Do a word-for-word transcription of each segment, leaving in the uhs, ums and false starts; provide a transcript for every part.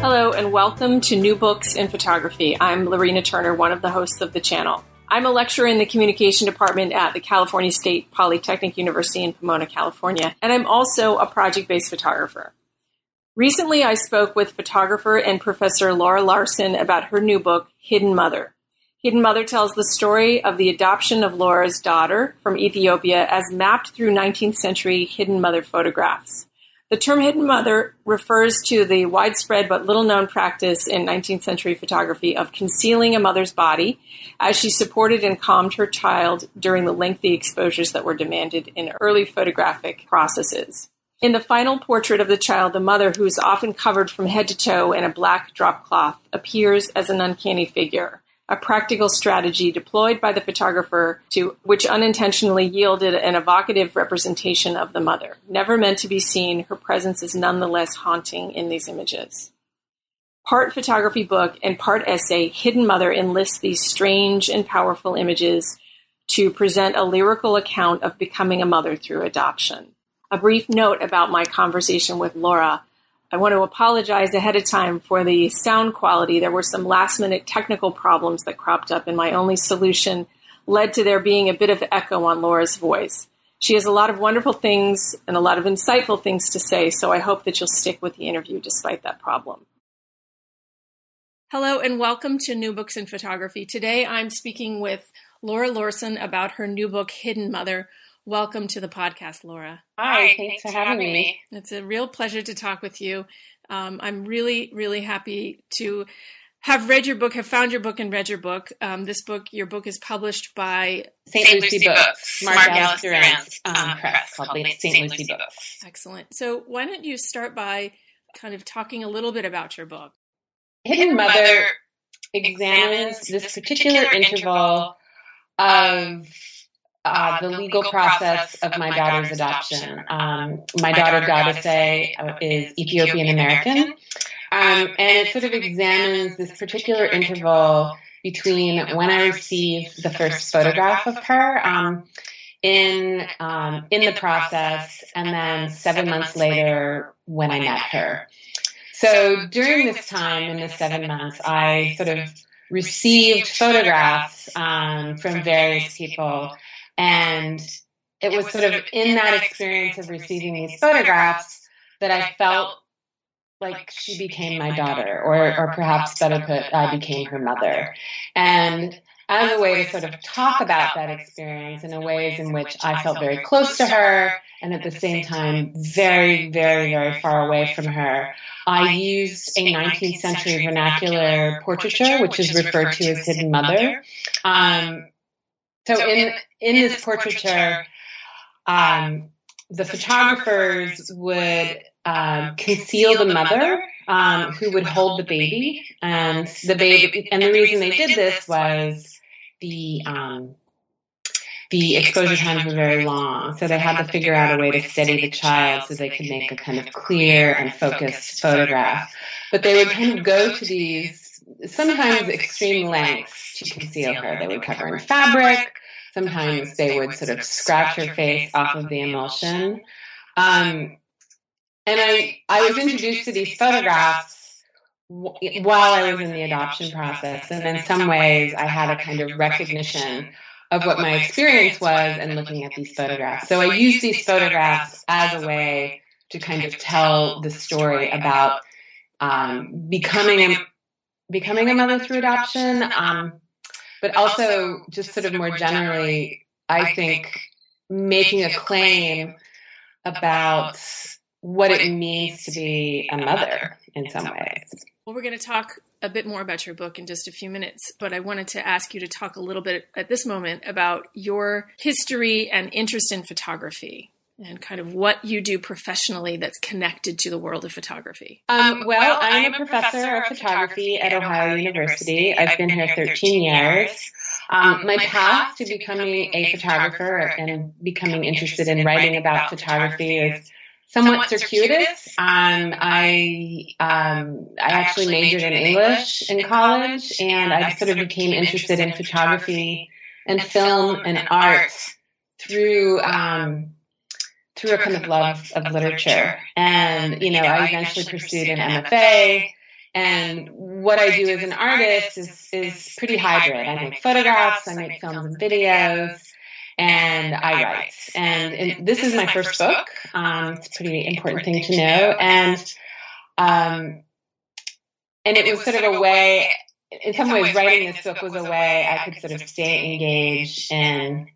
Hello and welcome to New Books in Photography. I'm Lorena Turner, one of the hosts of the channel. I'm a lecturer in the communication department at the California State Polytechnic University in Pomona, California, and I'm also a project-based photographer. Recently, I spoke with photographer and professor Laura Larson about her new book, Hidden Mother. Hidden Mother tells the story of the adoption of Laura's daughter from Ethiopia as mapped through nineteenth century hidden mother photographs. The term hidden mother refers to the widespread but little-known practice in nineteenth century photography of concealing a mother's body as she supported and calmed her child during the lengthy exposures that were demanded in early photographic processes. In the final portrait of the child, the mother, who is often covered from head to toe in a black drop cloth, appears as an uncanny figure, a practical strategy deployed by the photographer to which unintentionally yielded an evocative representation of the mother. Never meant to be seen, her presence is nonetheless haunting in these images. Part photography book and part essay, Hidden Mother enlists these strange and powerful images to present a lyrical account of becoming a mother through adoption. A brief note about my conversation with Laura. I want to apologize ahead of time for the sound quality. There were some last-minute technical problems that cropped up, and my only solution led to there being a bit of echo on Laura's voice. She has a lot of wonderful things and a lot of insightful things to say, so I hope that you'll stick with the interview despite that problem. Hello, and welcome to New Books in Photography. Today, I'm speaking with Laura Larson about her new book, Hidden Mother. Welcome to the podcast, Laura. Hi, thanks for having me. It's a real pleasure to talk with you. Um, I'm really, really happy to have read your book, have found your book and read your book. Um, this book, your book is published by Saint Lucie Books, Mark Alice Durant's um, press called Saint Lucie Books. Excellent. So why don't you start by kind of talking a little bit about your book? Hidden Mother examines this particular interval of Uh, the legal process of my daughter's adoption. Um, my daughter, Godase, is Ethiopian American, um, and it sort of examines this particular interval between when I received the first photograph of her um, in um, in the process, and then seven months later when I met her. So during this time, in the seven months, I sort of received photographs um, from various people. And it was sort of in that experience of receiving these photographs that I felt like she became my daughter, or, or perhaps better put, I became her mother. And as a way to sort of talk about that experience in a ways in which I felt very close to her and at the same time very, very, very far away from her, I used a nineteenth century vernacular portraiture, which is referred to as Hidden Mother. Um, So in in this portraiture, um, the photographers would uh, conceal the mother um, who would hold the baby, and the baby. And the reason they did this was the um, the exposure times were very long, so they had to figure out a way to steady the child so they could make a kind of clear and focused photograph. But they would kind of go to these sometimes extreme lengths to conceal her. They would cover in fabric. Sometimes they would sort of scratch her face off of the emulsion. Um, and I, I was introduced to these photographs w- while I was in the adoption process. And in some ways, I had a kind of recognition of what my experience was in looking at these photographs. So I used these photographs as a way to kind of tell the story about um, becoming a becoming a mother through adoption, um, but also just sort of more generally, I think, making a claim about what it means to be a mother in some ways. Well, we're going to talk a bit more about your book in just a few minutes, but I wanted to ask you to talk a little bit at this moment about your history and interest in photography. And kind of what you do professionally that's connected to the world of photography. Um, well, I'm a professor of photography at Ohio University. I've been here thirteen years. Um, my path to becoming a photographer and becoming interested in writing about photography is somewhat circuitous. Um, I um, I actually majored in English in college, and I sort of became interested in photography and film and art through um, through a kind of love of literature. And, you know, I eventually pursued an M F A And what I do as an artist is, is pretty hybrid. I make photographs, I make films and videos, and I write. And, and this is my first book. Um, it's a pretty important thing to know. And, um, and it was sort of a way, in some ways, writing this book was a way I could sort of stay engaged in,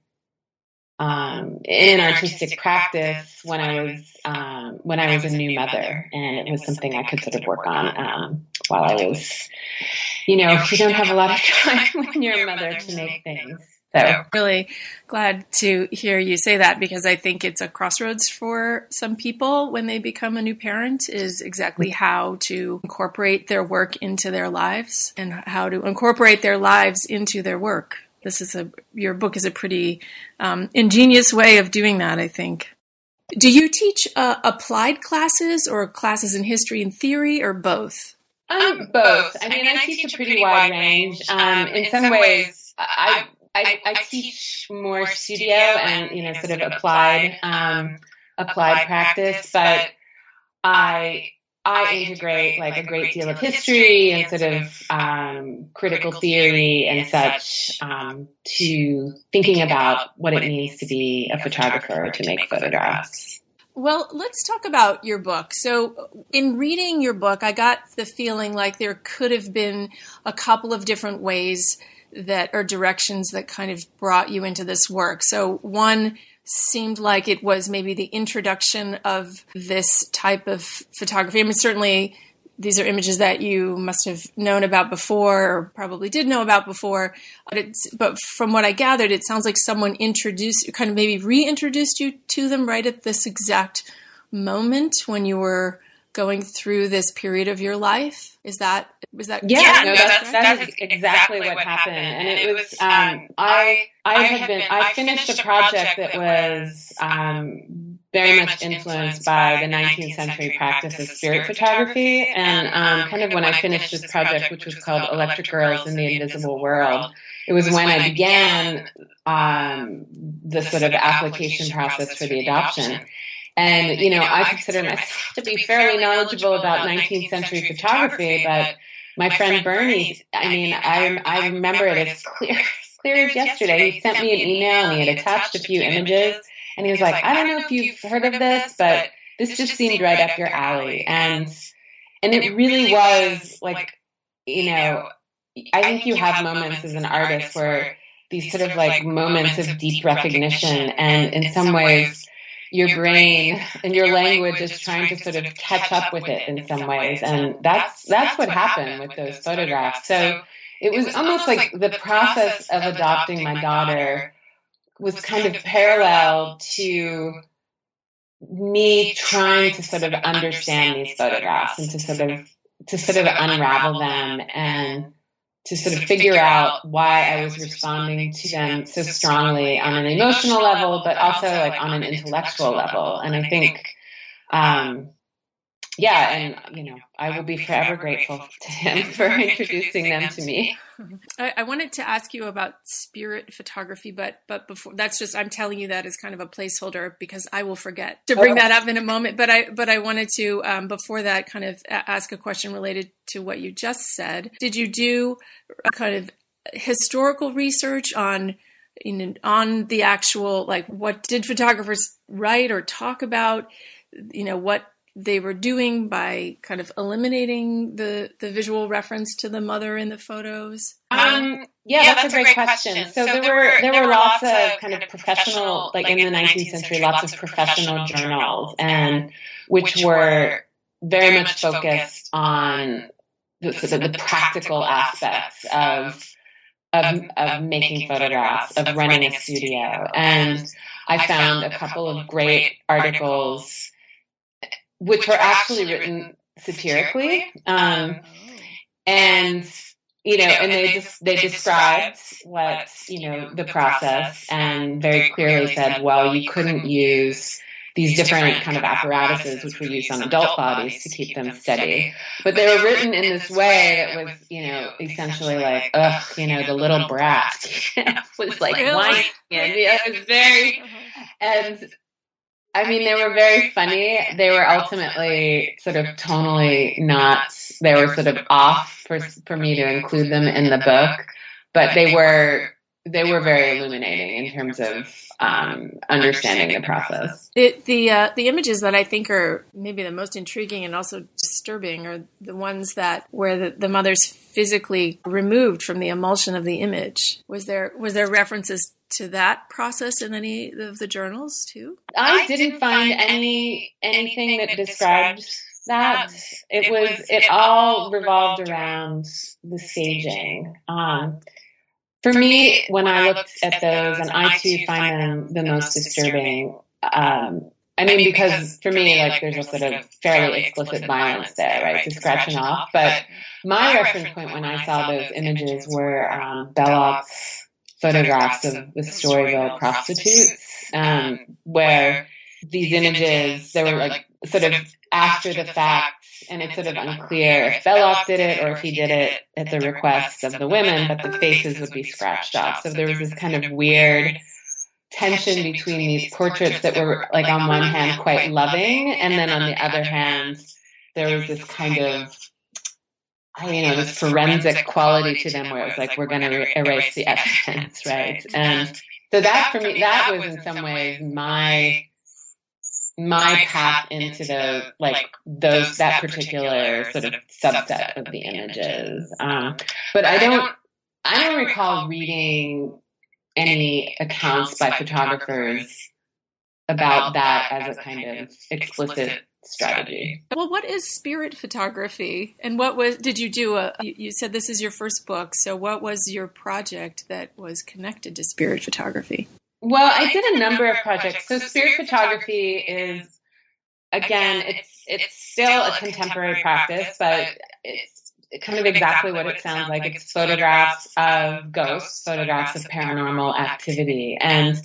um, in an artistic practice when I was, um, when I was a new mother. And it was something I could sort of work on, um, while I was, you know, you don't have a lot of time when you're a mother to make things. So really glad to hear you say that, because I think it's a crossroads for some people when they become a new parent, is exactly how to incorporate their work into their lives and how to incorporate their lives into their work. This is a, your book is a pretty um, ingenious way of doing that, I think. Do you teach uh, applied classes or classes in history and theory, or both? Um, both. I mean, I teach a pretty wide range. Um, in some ways, I I, I teach more studio and, you know, sort of applied, um, applied practice, but I, I integrate like a great deal of history and sort of, um, critical theory and such, um, to thinking about what it means to be a photographer, to make photographs. Well, let's talk about your book. So in reading your book, I got the feeling like there could have been a couple of different ways that are directions that kind of brought you into this work. So one seemed like it was maybe the introduction of this type of photography. I mean, certainly these are images that you must have known about before, or probably did know about before. But, it's, but from what I gathered, it sounds like someone introduced, kind of maybe reintroduced you to them right at this exact moment when you were going through this period of your life. Is that, was that? Yeah, correct? no, that's, that is exactly what happened. And it was, um, I, I had been, I finished a project that was, um, very much influenced by the nineteenth century practice of spirit photography. And, um, kind of when I finished this project, which was called Electric Girls in the Invisible World, it was when I began, um, the sort of application process for the adoption. And, you know, I consider myself to be fairly knowledgeable about nineteenth century photography, but my friend Bernie, I mean, I, I remember it as clear, clear as yesterday. He sent me an email and he had attached a few images and he was like, I don't know if you've heard of this, but this just seemed right up your alley. And, and it really was like, you know, I think you have moments as an artist where these sort of like moments of deep recognition, and in some ways, your brain and your language is trying to sort of catch up with it in some ways. And that's, that's what happened with those photographs. So it was almost like the process of adopting my daughter was kind of parallel to me trying to sort of understand these photographs and to sort of, to sort of unravel them and to sort of figure out why I was responding to them so strongly on an emotional level, but also like on an intellectual level. And I think, um, yeah, and, you know, I will be forever grateful to him for introducing them to me. I, I wanted to ask you about spirit photography, but but before that's just, I'm telling you that as kind of a placeholder because I will forget to bring that up in a moment. But I but I wanted to, um, before that, kind of ask a question related to what you just said. Did you do a kind of historical research on, you know, on the actual, like, what did photographers write or talk about, you know, what they were doing by kind of eliminating the, the visual reference to the mother in the photos? Um, yeah, yeah, that's, that's a great, great question. question. So, so there, there were there, there were lots of kind of professional, like in the nineteenth century, lots of professional journals, and which were very much focused on the, the, the practical aspects of, of of making photographs, of running a studio. And I found a couple of great articles which were actually written satirically, um, and you know, and they just they described what, you know, the process, and very clearly said, well, you couldn't use these different kind of apparatuses which were used on adult bodies to keep them steady, but they were written in this way that was, you know, essentially like, ugh, you know, the little brat was like whining, and yeah, it was very, and. I mean, they were very funny. They were ultimately sort of tonally not they were sort of off for for me to include them in the book, but they were they were very illuminating in terms of um, understanding the process. The the, uh, the images that I think are maybe the most intriguing and also disturbing are the ones that where the, the mother's physically removed from the emulsion of the image. Was there was there references to that process in any of the journals too? I didn't find any anything that described that. It was it all revolved around the staging. Um, For me, when I looked at those, and I too find them the most disturbing, um, I mean, because for me, like, there's a sort of fairly explicit violence there, right, to scratching off. But my reference point when I saw those images were um, Belloc's photographs of the Storyville prostitutes, um, where these images, they were like sort of after the fact, and it's sort of unclear if Belloc did it or if he did it at the request of the women, but the faces would be scratched off. So there was this kind of weird tension between these portraits that were, like, on one hand quite loving, and then on the other hand, there was this kind of, you know, this forensic quality to them where it was like, we're going to re- erase the evidence, right? And so that, for me, that was in some ways my my path into the, like, those, that particular sort of subset of the images. Um, but I don't, I don't recall reading any accounts by photographers about that as a kind of explicit strategy. Well, what is spirit photography? And what was, did you do a, you, you said this is your first book, so what was your project that was connected to spirit photography? Well, I did a number of projects. So spirit photography is, again, it's it's still a contemporary practice, but it's kind of exactly what it sounds like. It's photographs of ghosts, photographs of paranormal activity. And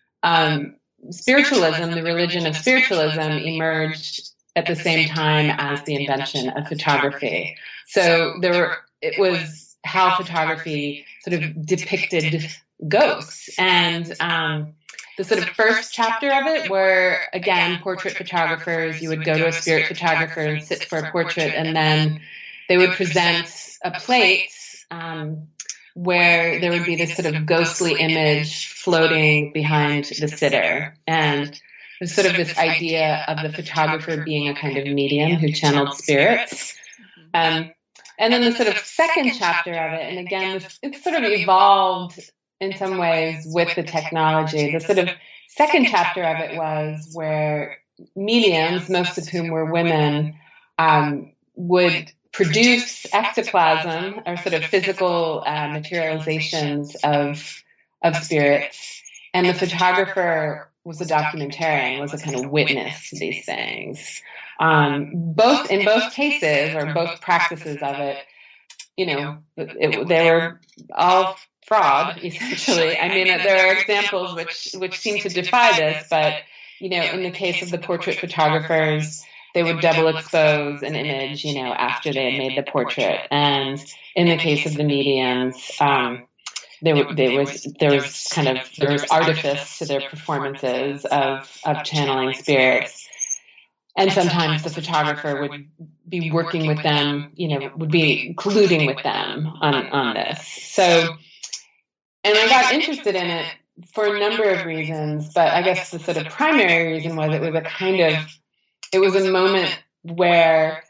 um, spiritualism, the religion of spiritualism, emerged at the same time as the invention of photography. So there were, it was how photography sort of depicted ghosts. And um, the sort of first chapter of it were, again, portrait photographers. You would go to a spirit photographer and sit for a portrait, and then they would present a plate um, where there would be this sort of ghostly image floating behind the sitter. And there's sort of this idea of the photographer being a kind of medium who channeled spirits. Um, and then the sort of second chapter of it, and again, it's sort of evolved in some ways with the technology. The sort of second chapter of it was where mediums, most of whom were women, um, would produce ectoplasm, or sort of physical uh, materializations of of spirits, and the photographer was a documentarian, was a kind of witness to these things. Um, both in both cases, or both practices of it, you know, it, they were all fraud, essentially. I mean, there are examples which which seem to defy this, but, you know, in the case of the portrait photographers, they would double expose an image, you know, after they had made the portrait. And in the case of the mediums, um, there, there was there was kind of there was artifice to their performances of of channeling spirits. And sometimes the photographer would be working with them, you know, would be colluding with them on, on this. So, and I got interested in it for a number of reasons, but I guess the sort of primary reason was it was a kind of, it was a moment where,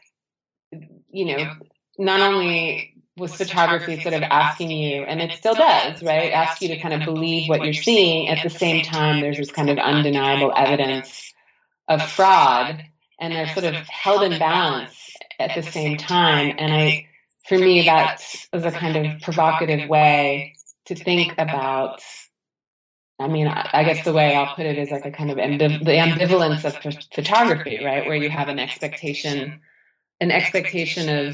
you know, not only was photography sort of asking you, and it still does, right, ask you to kind of believe what you're seeing, at the same time there's this kind of undeniable evidence of fraud, and they're sort of held in balance at the same time. And I, for me, that was a kind of provocative way to think about, I mean, I guess the way I'll put it is like a kind of ambiv- the ambivalence of ph- photography, right? Where you have an expectation, an expectation of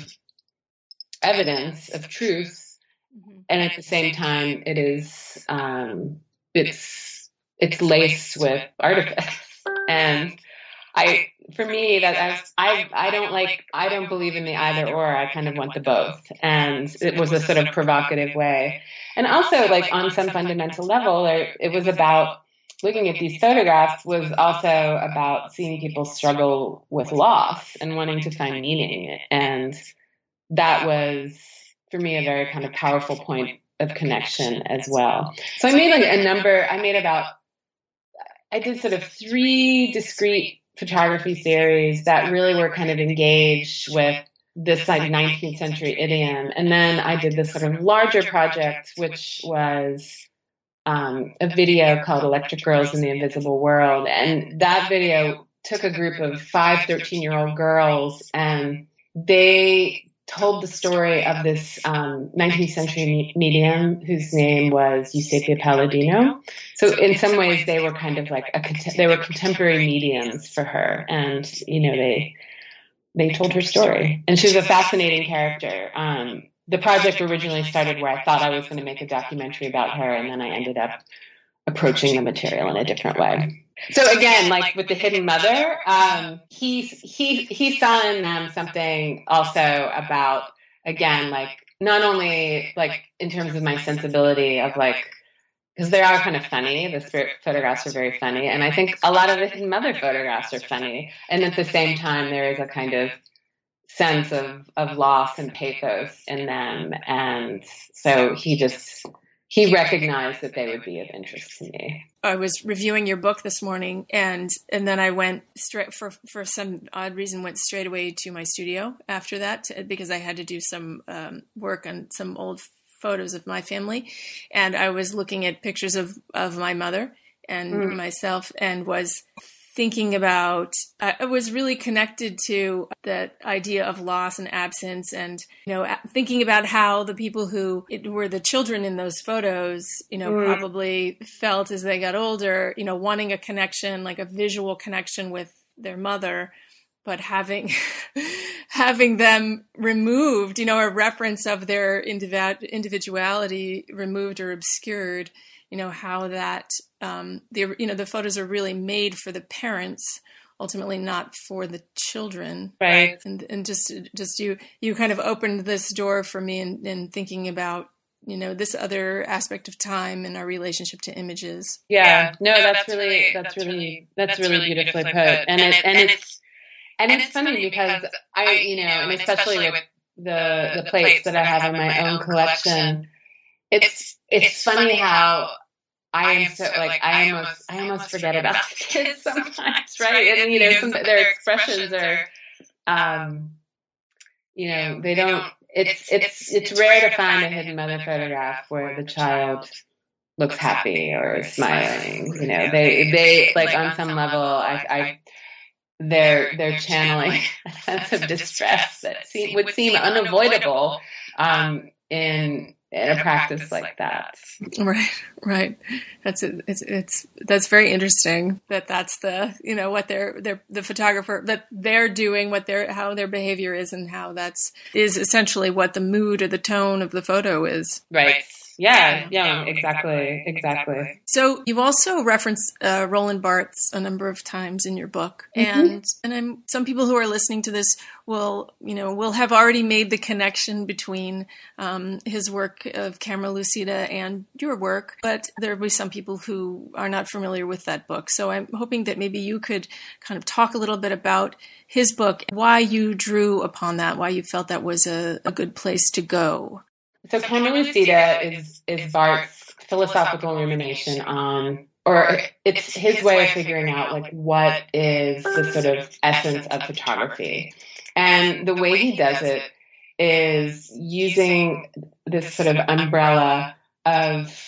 evidence, of truth, and at the same time, it is, um, it's, it's laced with artifice. And I, for me, that I, I, I don't like, I don't believe in the either or. I kind of want the both. And it was a sort of provocative way. And also, like, on some fundamental level, it was about looking at these photographs was also about seeing people struggle with loss and wanting to find meaning. And that was, for me, a very kind of powerful point of connection as well. So I made like a number, I made about, I did sort of three discrete photography series that really were kind of engaged with this like nineteenth century idiom. And then I did this sort of larger project, which was um, a video called Electric Girls in the Invisible World. And that video took a group of five thirteen-year-old girls, and they told the story of this um, nineteenth century medium whose name was Eusapia Palladino. So in some ways, they were kind of like a they were contemporary mediums for her, and you know they they told her story, and she was a fascinating character. Um, the project originally started where I thought I was going to make a documentary about her, and then I ended up approaching the material in a different way. So again, like with the Hidden Mother, um, he he he saw in them something also about, again, like not only like in terms of my sensibility of like, because they are kind of funny. The spirit photographs are very funny, and I think a lot of the Hidden Mother photographs are funny. And at the same time, there is a kind of sense of of loss and pathos in them, and so he just. He recognized that they would be of interest to me. I was reviewing your book this morning, and and then I went straight for for some odd reason went straight away to my studio after that to, because I had to do some um, work on some old photos of my family, and I was looking at pictures of of my mother and mm. myself, and was thinking about, I was really connected to the idea of loss and absence, and, you know, thinking about how the people who it, were the children in those photos, you know, mm. probably felt as they got older, you know, wanting a connection, like a visual connection with their mother, but having, having them removed, you know, a reference of their individ- individuality removed or obscured. You know, how that, um, the, you know, the photos are really made for the parents, ultimately not for the children. Right. And, and just, just you, you kind of opened this door for me in, in thinking about, you know, this other aspect of time and our relationship to images. Yeah. No, that's really, that's really, that's really beautifully put. And it, and it's, and it's funny because I, you know, and especially with the, the plates that I have in my own collection, it's, it's funny how I am so like I almost I almost forget about the kids sometimes, right? And you know, some, their expressions are, um, you know, they don't. It's it's it's rare to find a Hidden Mother photograph where the child looks happy or is smiling. You know, they they like on some level, I, I they're they're channeling a sense of distress that seem, would seem unavoidable um, in. in a practice like that. Right, right. That's it. It's, it's, that's very interesting that that's the, you know, what they're, they're, the photographer, that they're doing, what their, how their behavior is, and how that's, is essentially what the mood or the tone of the photo is. Right. Yeah, yeah, exactly, exactly. So you've also referenced uh, Roland Barthes a number of times in your book, mm-hmm. and and I'm, some people who are listening to this will, you know, will have already made the connection between um, his work of Camera Lucida and your work, but there will be some people who are not familiar with that book. So I'm hoping that maybe you could kind of talk a little bit about his book, why you drew upon that, why you felt that was a, a good place to go. So Camera Lucida is, is Barthes' philosophical rumination on, or it's his way of figuring out like what is the sort of essence of photography. And the way he does it is using this sort of umbrella of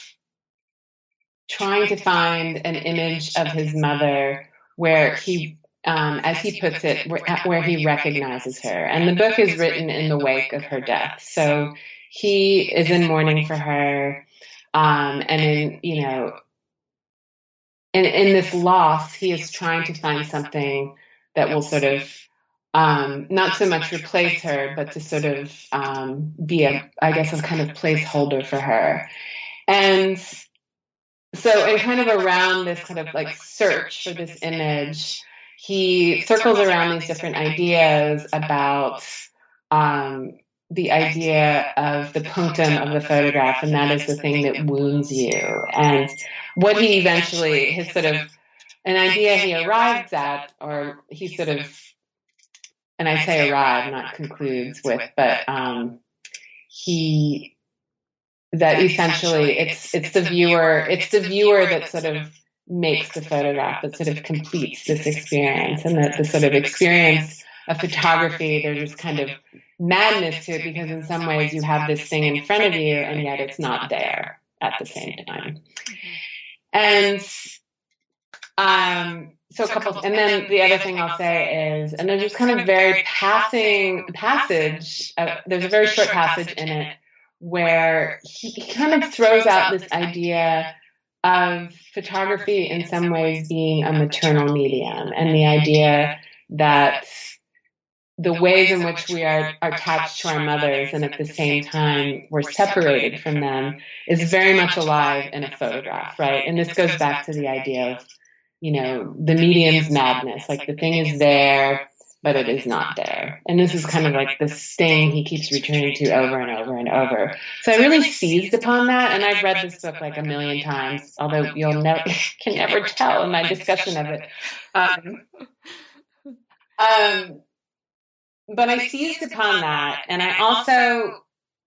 trying to find an image of his mother where he, um, as he puts it, where, where he recognizes her. And the book is written in the wake of her death. So he is in mourning for her, um, and in, you know, in, in this loss, he is trying to find something that will sort of, um, not so much replace her, but to sort of um, be a, I guess, a kind of placeholder for her. And so, and kind of around this kind of like search for this image, he circles around these different ideas about, um, the idea of the punctum of the photograph, and that is the thing that wounds you. And what he eventually, his sort of, an idea he arrives at, or he sort of and I say arrive, not concludes with, but um, he, that essentially it's it's the viewer, it's the viewer that sort of makes the photograph, that sort of completes this experience, and that the sort of experience of photography, there's this kind of madness to it, because in some ways you have this thing in front of you, and yet it's not there at the same time. And um, so a couple, and then the other thing I'll say is, and there's just kind of very passing passage, uh, there's a very short passage in it where he, he kind of throws out this idea of photography in some ways being a maternal medium, and the idea that the ways in which we are, are attached to our mothers and at the same time we're separated from them is very much alive in a photograph, right? And this goes back to the idea of, you know, the medium's madness, like the thing is there, but it is not there. And this is kind of like this thing he keeps returning to over and over and over. So I really seized upon that, and I've read this book like a million times, although you'll never can never tell in my discussion of it. Um, um, but I seized upon that, and I also,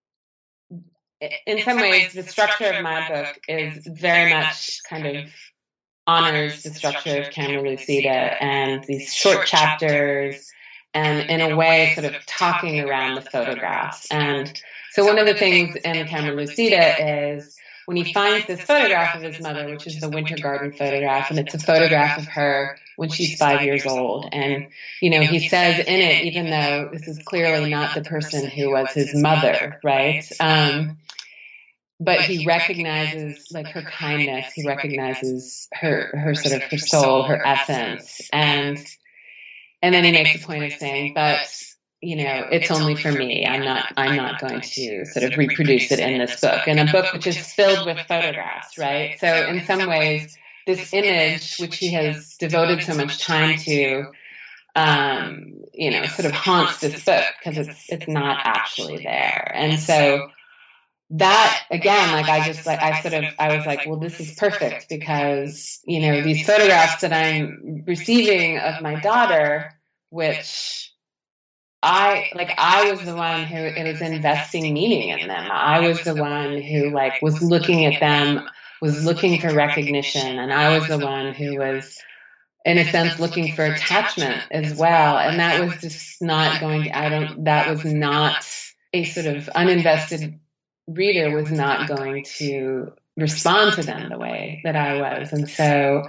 in some ways, the structure of my book is very much kind of honors the structure of Camera Lucida and these short chapters, and in a way sort of talking around the photographs. And so one of the things in Camera Lucida is when he finds this photograph of his mother, which is the Winter Garden photograph, and it's a photograph of her when she's five years old. And, you know, he says in it, even though this is clearly not the person who was his mother, right? Um, But he recognizes like her kindness. He recognizes her, her sort of her soul, her essence, and and then he makes a point of saying, "But you know, it's only for me. I'm not. I'm not going to sort of reproduce it in this book." And a book which is filled with photographs, right? So in some ways, this image, which he has devoted so much time to, um, you know, sort of haunts this book because it's it's not actually there, and so. That again, like I just like I sort of I was like, well, this is perfect because you know these photographs that I'm receiving of my daughter, which I like, I was the one who it was investing meaning in them. I was the one who like was looking at them, was looking for recognition, and I was the one who was, in a sense, looking for attachment as well. And that was just not going. To, I don't. That was not a sort of uninvested. Reader was not going to respond to them the way that I was. And so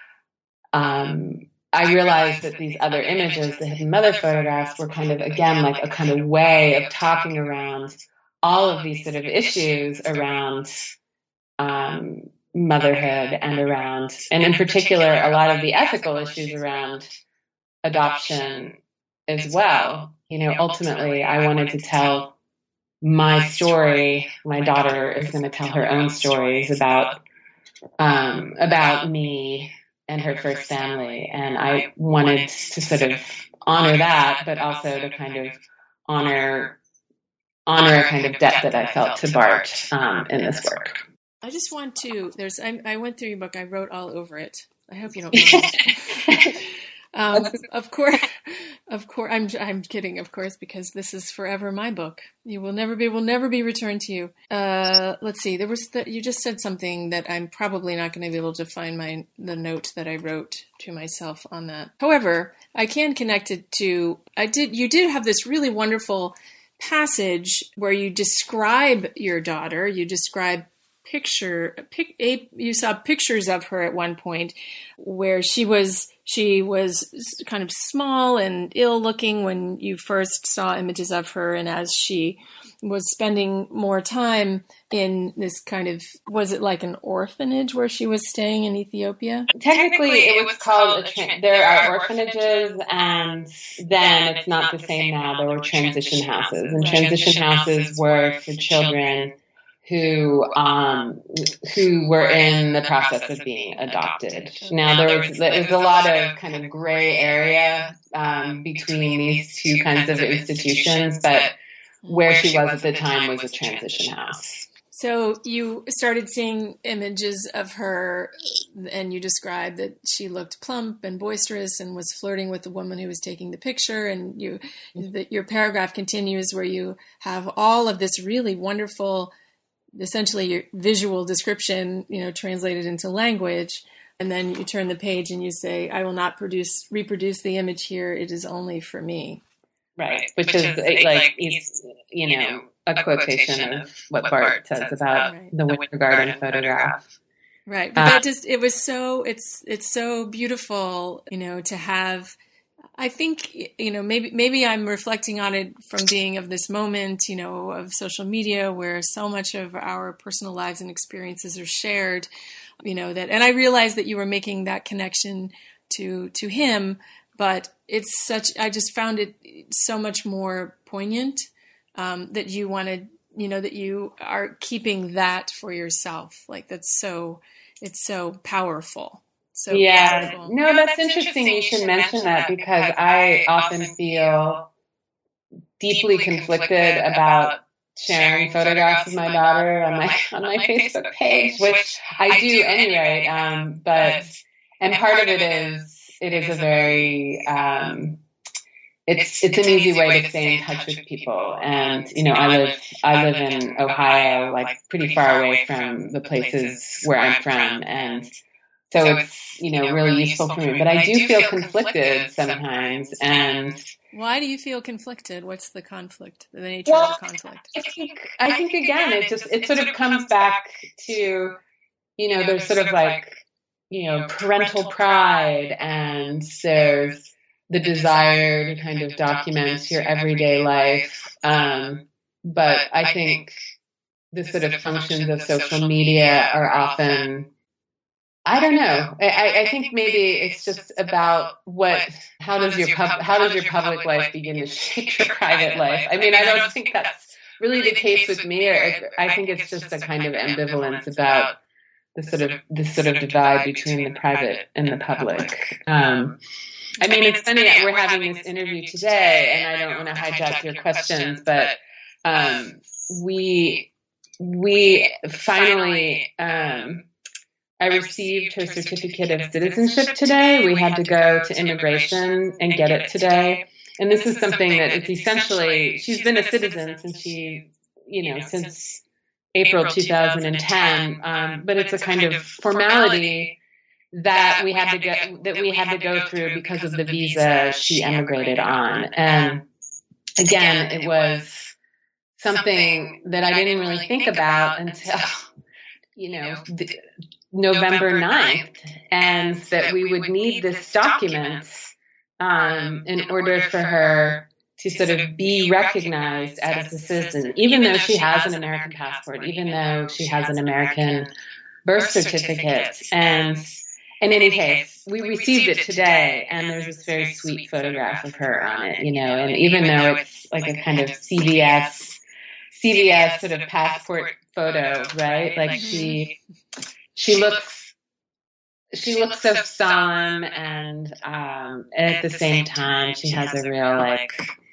um, I realized that these other images, the hidden mother photographs, were kind of, again, like a kind of way of talking around all of these sort of issues around um, motherhood and around, and in particular, a lot of the ethical issues around adoption as well. You know, ultimately, I wanted to tell my story. My daughter is going to tell her own stories about um, about me and her first family, and I wanted to sort of honor that, but also to kind of honor honor a kind of debt that I felt to Bart um, in this work. I just want to. There's. I, I went through your book. I wrote all over it. I hope you don't mind. Um, of course, of course, I'm, I'm kidding, of course, because this is forever my book. You will never be, will never be returned to you. Uh, let's see, there was, the, you just said something that I'm probably not going to be able to find my, the note that I wrote to myself on that. However, I can connect it to, I did, you did have this really wonderful passage where you describe your daughter, you describe picture, pic, a, you saw pictures of her at one point where she was, She was kind of small and ill-looking when you first saw images of her, and as she was spending more time in this kind of, was it like an orphanage where she was staying in Ethiopia? Technically, it was called, a tra- there are orphanages, and then it's not the same now. There were transition houses, and transition houses were for children who um, who were in the process of being adopted. Now, there was, there was a lot of kind of gray area um, between these two kinds of institutions, but where she was at the time was a transition house. So you started seeing images of her, and you described that she looked plump and boisterous and was flirting with the woman who was taking the picture. And you, the, your paragraph continues where you have all of this really wonderful, essentially your visual description, you know, translated into language. And then you turn the page and you say, "I will not produce reproduce the image here. It is only for me." Right, which, which is, is like, is, you know, a quotation of what Bart says about right. the Winter Garden photograph. Right, but uh, that just, it was so, it's it's so beautiful, you know, to have, I think, you know, maybe maybe I'm reflecting on it from being of this moment, you know, of social media where so much of our personal lives and experiences are shared, you know, that, and I realized that you were making that connection to to him, but it's such, I just found it so much more poignant um, that you wanted, you know, that you are keeping that for yourself. Like that's so, it's so powerful. So yeah, powerful. No, that's interesting. You should mention that because I often feel deeply conflicted about sharing photographs of my daughter on my on my Facebook page, which I do anyway. Um, but and part of it is. It is a very, um, it's it's an easy way to stay in touch with people. And, you know, I live, I live in Ohio, like pretty far away from the places where I'm from. And so it's, you know, really useful for me. But I do feel conflicted sometimes. And why do you feel conflicted? What's the conflict, the nature well, of the conflict? I think, I think, again, it just, it sort of comes back to, you know, there's sort of like, you know, parental pride, and there's the desire to kind of document your everyday life. Um, but I think the sort of functions of social media are often, I don't know. I, I think maybe it's just about what, how does your pub, how does your public life begin to shape your private life? I mean, I don't think that's really the case with me. Or I think it's just a kind of ambivalence about the sort of this sort of divide between the private and the public. Um, I mean, it's funny, we're having this interview today, and I don't want to hijack your questions, but um, we we finally, um, I received her certificate of citizenship today. We had to go to immigration and get it today, and this is something that it's essentially, she's been a citizen since she, you know, since April two thousand ten, um, but it's a kind of formality that we had to go that we had to go through because of the visa she emigrated on. And again, it was something that I didn't really think about until, you know, the, November ninth, and that we would need this document um, in order for her to sort of be recognized as a citizen, even though she has an American passport, even though she has an American birth certificate. And in any case, we received it today, and there's this very sweet photograph of her on it, you know, and even though it's like a kind of C V S, C V S sort of passport photo, right? Like she, she looks, she looks so solemn, and um, at the same time, she has a real, like,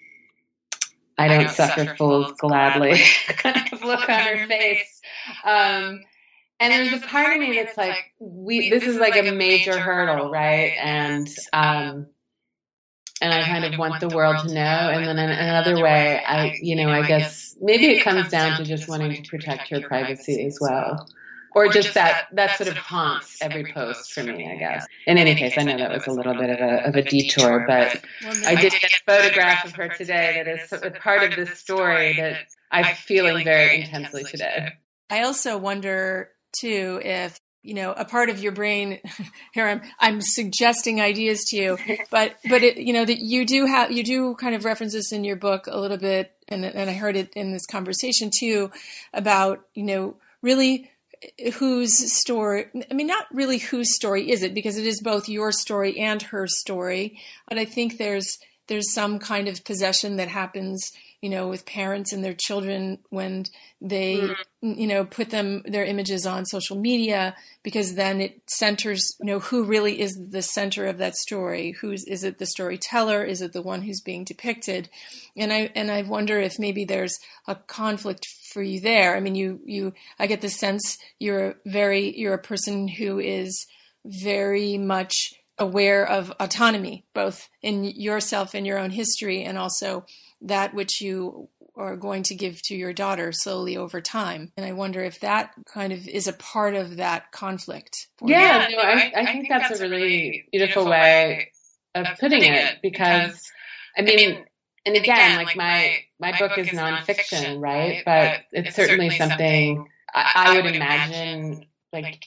I don't suffer fools gladly kind of look on her face. Um, and there's a part of me that's like, we, this is like a major hurdle, right? And, um, and I kind of want the world to know. And then in another way, I, you know, I guess maybe it comes down to just wanting to protect her privacy as well. Or just that, that sort of haunts every post for me, I guess. In any case, I know that was a little bit of a, of a detour, but I did get a photograph of her today that is a part of this story that I'm feeling very intensely today. I also wonder, too, if, you know, a part of your brain, here I'm, I'm suggesting ideas to you, but, but it, you know, that you do have, you do kind of reference this in your book a little bit, and, and I heard it in this conversation, too, about, you know, really whose story, I mean, not really whose story is it, because it is both your story and her story. But I think there's there's some kind of possession that happens, you know, with parents and their children when they, mm-hmm. you know, put them, their images on social media, because then it centers, you know, who really is the center of that story? Who's, is it the storyteller? Is it the one who's being depicted? And I, and I wonder if maybe there's a conflict for you there. I mean, you, you, I get the sense you're very, you're a person who is very much aware of autonomy, both in yourself and your own history, and also that which you are going to give to your daughter slowly over time. And I wonder if that kind of is a part of that conflict. Yeah, no, I, I think that's a really beautiful way of putting it, because, I mean, and again, like my, my book is nonfiction, right? But it's certainly something I, I would imagine, like,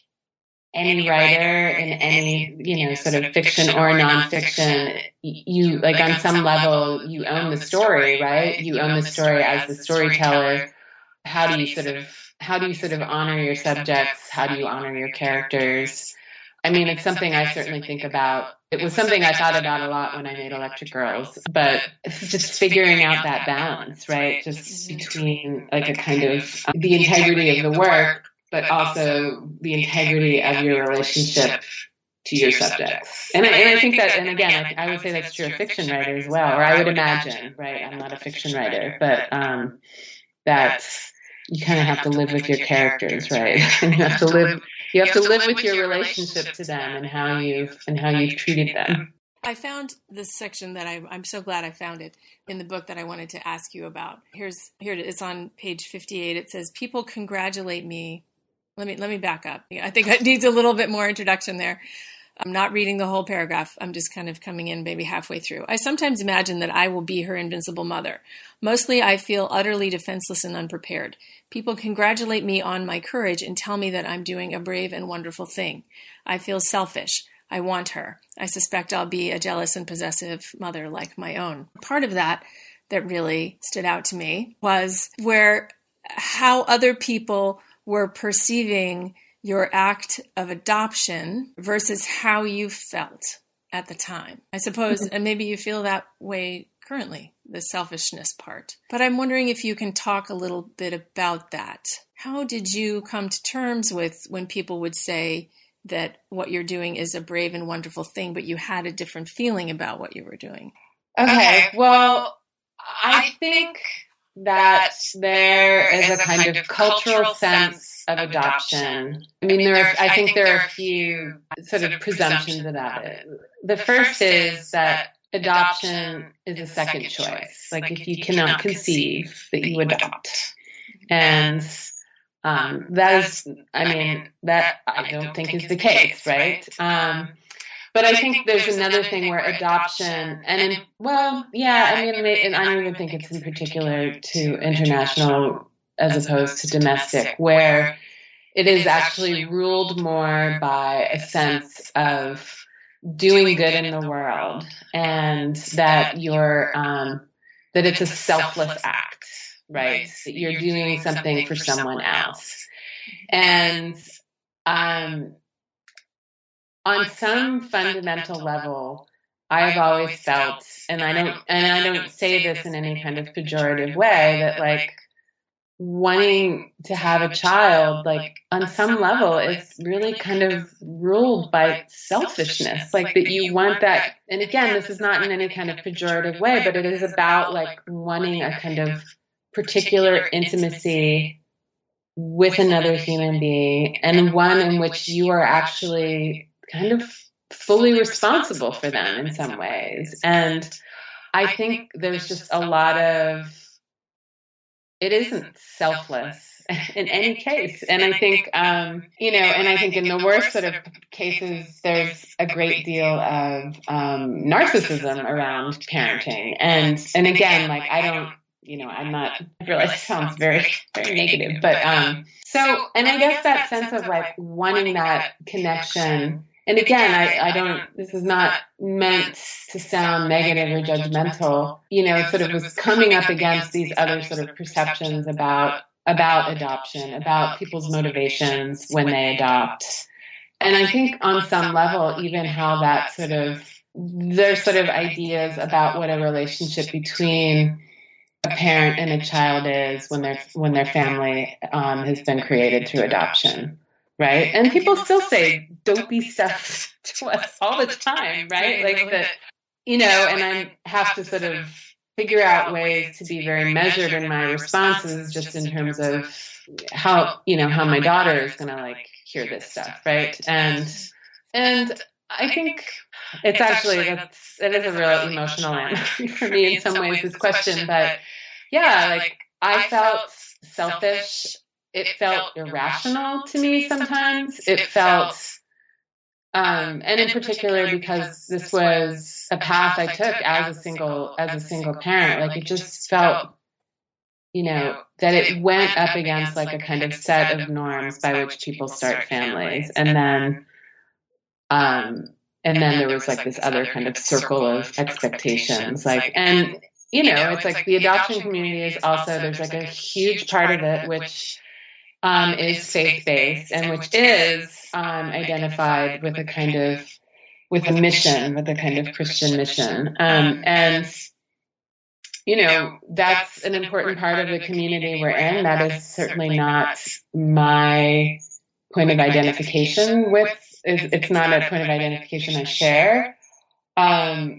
any writer in any, you know, sort of fiction or nonfiction, you, like, on some level, you own the story, right? You own the story as the storyteller. How do you sort of, how do you sort of honor your subjects? How do you honor your characters? I mean, it's something I certainly think about. It was something I thought about a lot when I made Electric Girls, but it's just figuring out that balance, right? Just between, like, a kind of the integrity of the work, but also the integrity of your relationship to your subjects. And I, and I think that, and again, I, I would say that's true of fiction writers as well, or I would imagine, right? I'm not a fiction writer, but um, that you kind of have to live with your characters, right? And you have to live, you have to live with your relationship to them and how you've, and how you've treated them. I found this section that I, I'm so glad I found it in the book that I wanted to ask you about. Here's, here it is. It's on page fifty-eight. It says, people congratulate me. Let me let me back up. I think it needs a little bit more introduction there. I'm not reading the whole paragraph. I'm just kind of coming in maybe halfway through. I sometimes imagine that I will be her invincible mother. Mostly I feel utterly defenseless and unprepared. People congratulate me on my courage and tell me that I'm doing a brave and wonderful thing. I feel selfish. I want her. I suspect I'll be a jealous and possessive mother like my own. Part of that that really stood out to me was where how other people were perceiving your act of adoption versus how you felt at the time. I suppose, and maybe you feel that way currently, the selfishness part. But I'm wondering if you can talk a little bit about that. How did you come to terms with when people would say that what you're doing is a brave and wonderful thing, but you had a different feeling about what you were doing? Okay, well, I think that there is a kind of cultural sense of adoption. I mean, there are, I think there are a few sort of presumptions about it. The first is that adoption is a second choice. Like, if you cannot conceive, that you adopt. And um, that is, I mean, that I don't think is the case, right? Um, But I think there's another thing where adoption, and in, well, yeah, I mean, and I don't even think it's in particular to international as opposed to domestic, where it is actually ruled more by a sense of doing good in the world, and that you're, um, that it's a selfless act, right? That you're doing something for someone else. And, um, on some fundamental level, I've always felt, and I don't, and I don't say this in any kind of pejorative way, that like wanting to have a child, like on some level, it's really kind of ruled by selfishness, like that you want that. And again, this is not in any kind of pejorative way, but it is about like wanting a kind of particular intimacy with another human being, and one in which you are actually kind of fully responsible for them in some ways. And I think there's just a lot of, it isn't selfless in any case. And I think, um, you know, and I think in the worst sort of cases, there's a great deal of um, narcissism around parenting. And, and again, like, I don't, you know, I'm not, I realize it sounds very, very negative, but, um, so, and I guess that sense of like wanting that connection. And again, I, I don't, this is not meant to sound negative or judgmental. You know, it sort of was coming up against these other sort of perceptions about, about adoption, about people's motivations when they adopt. And I think on some level, even how that sort of there's sort of ideas about what a relationship between a parent and a child is when their when their family um, has been created through adoption, right? And people still say dopey stuff to us all the time, right? Like that, you know. And I have to sort of figure out ways to be very measured in my responses, just in terms of how, you know, how my daughter is going to like hear this stuff, right? And and I think it's actually that's it is a real emotional answer for me in some ways, this question, but. Yeah, like I felt selfish. It felt irrational to me sometimes. It felt, um, and in particular because this was a path I took as a single as a single parent. Like it just felt, you know, that it went up against like a kind of set of norms by which people start families, and then, um, and then there was like this other kind of circle of expectations, like and. You know, it's like the adoption community is also, there's like a huge part of it which um, is faith-based and which is um, identified with a kind of, with a mission, with a kind of Christian mission. Um, and, you know, that's an important part of the community we're in. That is certainly not my point of identification with, it's not a point of identification I share. Um,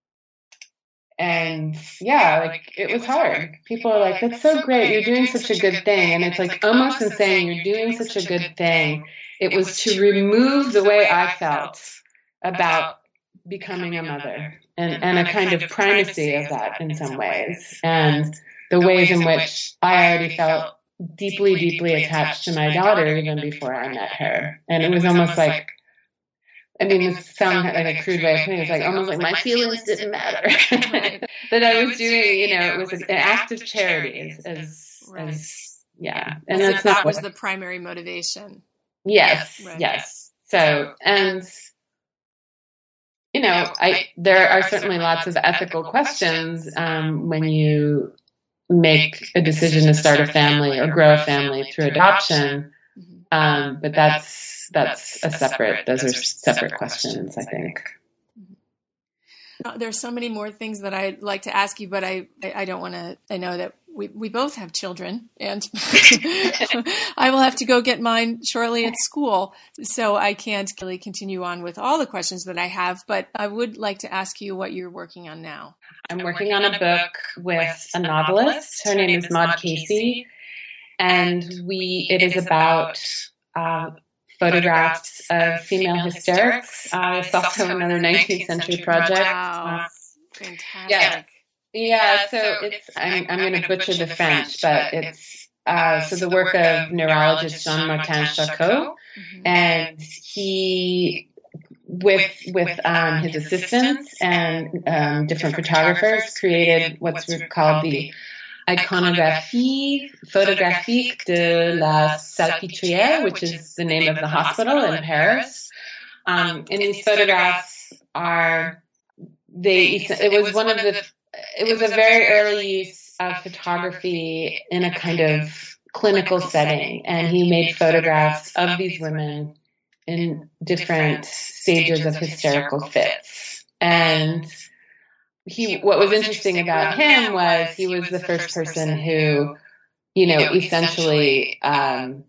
And yeah, like it was hard. People are like, that's so great. You're doing such a good thing. And it's like almost in saying you're doing such a good thing, it was to remove the way I felt about becoming a mother and, and a kind of primacy of that in some ways. And the ways in which I already felt deeply, deeply attached to my daughter even before I met her. And it was almost like, I mean, this sounds like a crude way of putting it. It's like almost like my feelings didn't matter. That I was doing, you know, it was an act of charity as, as, right. as yeah. And as that's that not was what, the primary motivation. Yes, right. yes. So, and, you know, I, there are certainly lots of ethical questions um, when you make a decision to start a family or grow a family through adoption. Um, but that's, that's a separate, those are separate questions, I think. There's so many more things that I'd like to ask you, but I, I don't want to, I know that we, we both have children and I will have to go get mine shortly at school. So I can't really continue on with all the questions that I have, but I would like to ask you what you're working on now. I'm working on a book with a novelist. Her name is Maud Casey. And we, it is about uh, photographs of female hysterics. Uh, it's also another nineteenth century project. Wow, uh, fantastic. Yeah, yeah. So it's I'm, I'm going to butcher the French, but it's uh, so the work of neurologist Jean-Martin Charcot, mm-hmm. and he with with um, his assistants and um, different photographers created what's called the Iconographie photographique de la Salpêtrière, which is the name of the hospital in Paris. Um, and these photographs are, they, it was one of the, it was a very early use of photography in a kind of clinical setting. And he made photographs of these women in different stages of hysterical fits. And He, what was interesting about him was he was the first person who, you know, essentially, um,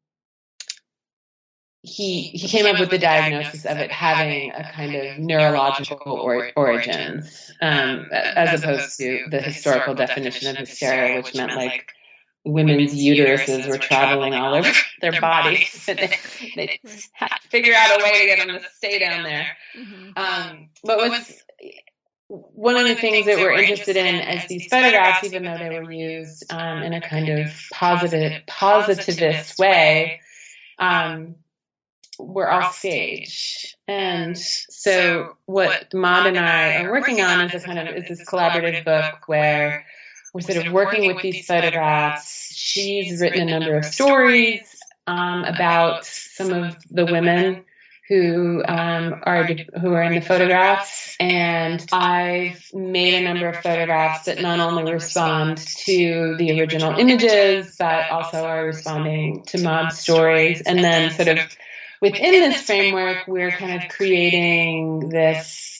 he he came up with the diagnosis of it having a kind of neurological or, origins, um, as opposed to the historical definition of hysteria, which meant like women's uteruses were traveling all over their bodies. they, they had to figure out a way to get them to stay down there. Um, but what's One of the things that we're interested in as these photographs, even though they were used um, in a kind of positive, positivist way, um, were off stage. And so what Maud and I are working on is a kind of is this collaborative book where we're sort of working with these photographs. She's written a number of stories um, about some of the women who um, are who are in the photographs, and I've made a number of photographs that not only respond to the original images, but also are responding to Maud's stories. And then sort of within this framework, we're kind of creating this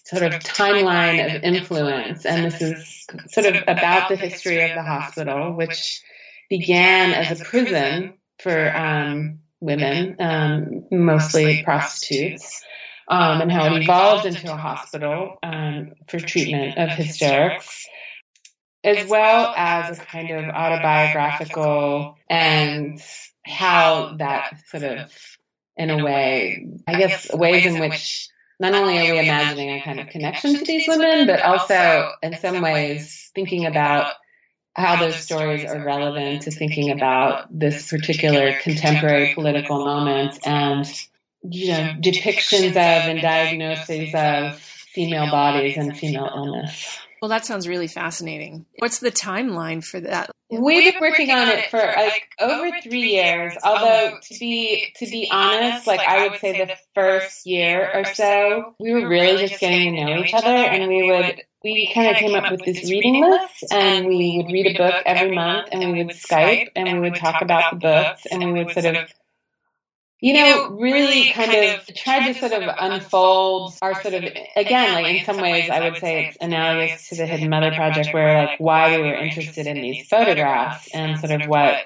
sort of timeline of influence. And this is sort of about the history of the hospital, which began as a prison for um, women, um, mostly prostitutes, um, and how it evolved into a hospital um, for treatment of hysterics, as well as a kind of autobiographical, and how that sort of, in a way, I guess, ways in which not only are we imagining a kind of connection to these women, but also in some ways thinking about how those stories are relevant to thinking about this particular contemporary political moment and, you know, depictions of and diagnoses of female bodies and female illness. Well, that sounds really fascinating. What's the timeline for that? We've been working on it for like over three years, although to be to be honest, like I would say the first year or so, we were really just getting to know each other, and we would we kind of came up with this reading list, and we would read a book every month, and we would Skype, and we would talk about the books, and we would sort of, you know, really kind of tried to sort of unfold our sort of, again, like in some ways I would say it's analogous to the Hidden Mother Project, where like why we were interested in these photographs and sort of what,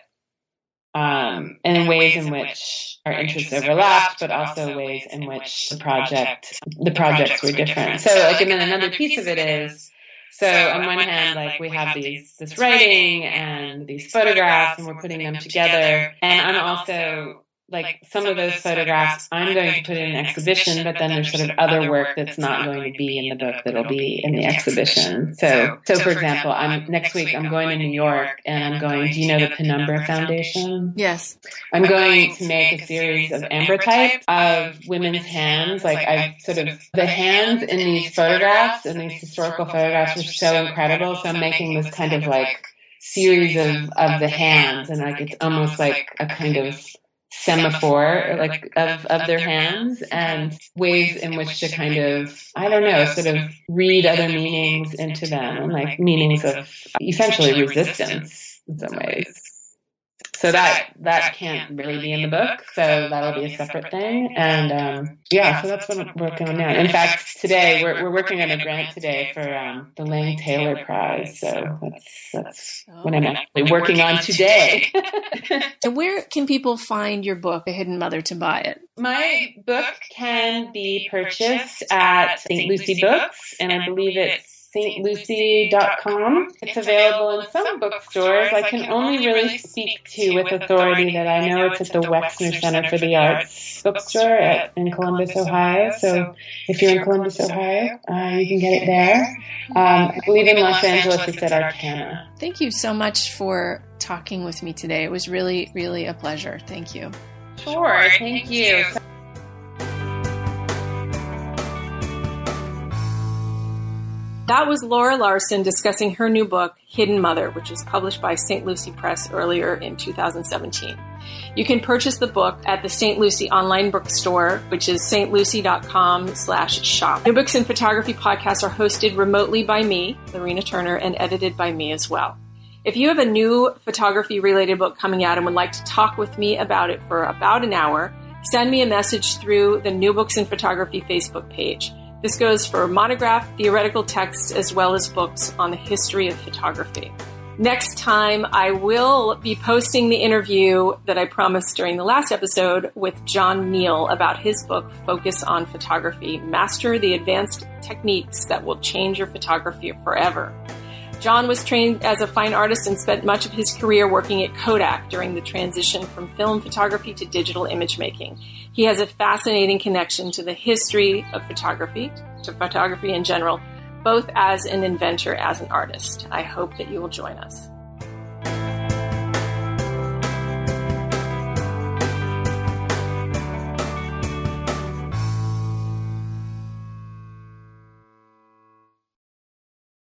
um, and ways in which our interests overlapped, but also ways in which the project, the projects were different. So like, and then another piece of it is, so on one hand, like we have these, this writing and these photographs, and we're putting them together, and I'm also, like some of those photographs I'm going to put in an exhibition, but then there's sort of other work that's not going to be in the book that'll be in the exhibition. So, so for example, I'm next week I'm going to New York, and I'm going, do you know the Penumbra Foundation? Yes. I'm going to make a series of ambrotypes of women's hands. Like I've sort of, the hands in these photographs and these historical photographs are so incredible. So I'm making this kind of like series of, of the hands, and like it's almost like a kind of semaphore, like of, of their hands, and ways in which to kind of, I don't know, sort of read other meanings into them, and like meanings of essentially resistance in some ways. So that that can't really be in the book, so that'll be a separate thing. And um, yeah, so that's what I'm working on now. In fact, today we're we're working on a grant today for um, the Lang Taylor Prize. So that's that's what I'm actually working on today. And where can people find your book, The Hidden Mother, to buy it? My book can be purchased at Saint Lucy Books, and I believe it's Saint Lucy dot com. It's available in some bookstores. I can only really speak to with authority that I know it's at the Wexner Center for the Arts bookstore at, in Columbus, Ohio. So if you're in Columbus, Ohio, uh, you can get it there. Um, I believe in Los Angeles it's at Arcana. Thank you so much for talking with me today. It was really, really a pleasure. Thank you. Sure. Thank you. That was Laura Larson discussing her new book, Hidden Mother, which was published by Saint Lucy Press earlier in two thousand seventeen. You can purchase the book at the Saint Lucy online bookstore, which is saintlucy.com slash shop. New Books in Photography podcasts are hosted remotely by me, Lorena Turner, and edited by me as well. If you have a new photography-related book coming out and would like to talk with me about it for about an hour, send me a message through the New Books in Photography Facebook page. This goes for monograph, theoretical text, as well as books on the history of photography. Next time, I will be posting the interview that I promised during the last episode with John Neal about his book, Focus on Photography, Master the Advanced Techniques That Will Change Your Photography Forever. John was trained as a fine artist and spent much of his career working at Kodak during the transition from film photography to digital image making. He has a fascinating connection to the history of photography, to photography in general, both as an inventor, as an artist. I hope that you will join us.